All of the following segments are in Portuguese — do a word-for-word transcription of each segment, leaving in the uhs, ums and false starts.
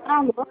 Alô?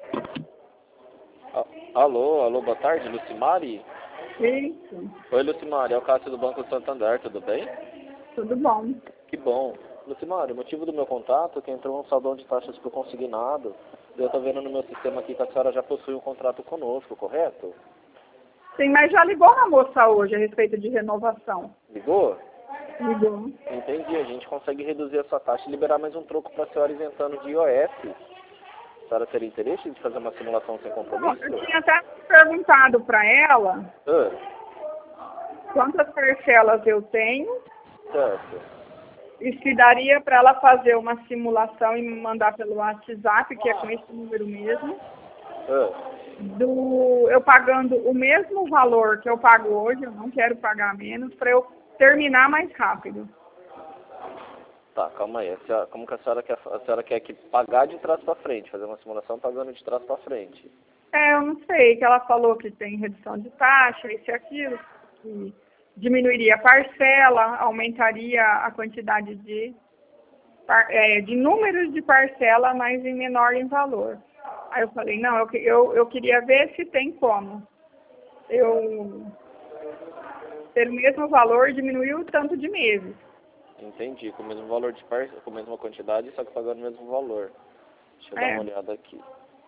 A- Alô, alô, boa tarde, Lucimari? Isso, Oi, Lucimari, é o Cássio do Banco Santander, tudo bem? tudo bom. Que bom. Lucimari, o motivo do meu contato é que entrou um saldão de taxas por consignado. E eu tô vendo no meu sistema aqui que a senhora já possui um contrato conosco, correto? Sim, mas já ligou uma moça hoje a respeito de renovação. Ligou? Ligou. Entendi, a gente consegue reduzir a sua taxa e liberar mais um troco para a senhora isentando de I O F. A senhora teria interesse de fazer uma simulação sem Não, compromisso? eu tinha até perguntado para ela Ah, quantas parcelas eu tenho certo. e se daria para ela fazer uma simulação e me mandar pelo WhatsApp, que é com esse número mesmo, Ah, do eu pagando o mesmo valor que eu pago hoje, eu não quero pagar menos, para eu terminar mais rápido. tá, calma aí. A senhora- como que a senhora quer, a senhora quer que pagar de trás para frente, fazer uma simulação pagando de trás para frente? É, eu não sei, que ela falou que tem redução de taxa, isso e aquilo, que diminuiria a parcela, aumentaria a quantidade de, par- é, de números de parcela, mas em menor em valor. Aí eu falei, não, eu, que- eu, eu queria ver se tem como eu ter o mesmo valor e diminuir o tanto de meses. Entendi, com o mesmo valor de par, com a mesma quantidade, só que pagando o mesmo valor. Deixa eu dar uma É, olhada aqui.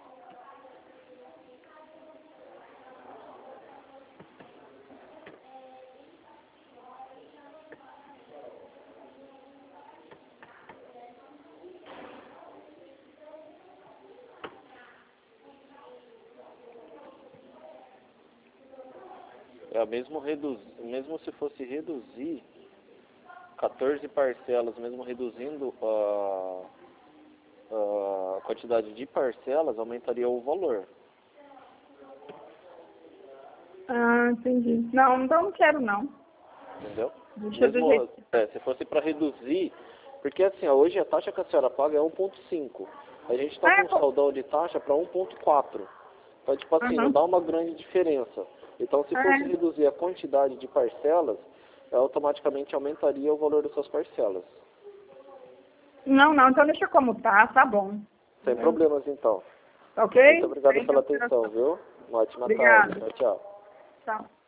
É, mesmo, reduz, mesmo se fosse reduzir quatorze parcelas, mesmo reduzindo a, a quantidade de parcelas, aumentaria o valor. ah, entendi. Não, então não quero não. Entendeu? Deixa do Mesmo jeito que tá. é, se fosse para reduzir, porque assim, ó, hoje a taxa que a senhora paga é um ponto cinco. A gente está com É, um pô. saldão de taxa para um ponto quatro. Então, tipo assim, não Aham. dá uma grande diferença. Então, se fosse É. reduzir a quantidade de parcelas, é, automaticamente aumentaria o valor das suas parcelas. Não, não, então deixa como tá, tá bom. Sem problemas, então. Ok? Muito obrigado Sem pela consideração. atenção, viu? Uma ótima tarde. Obrigada. Tchau, tchau. Tchau.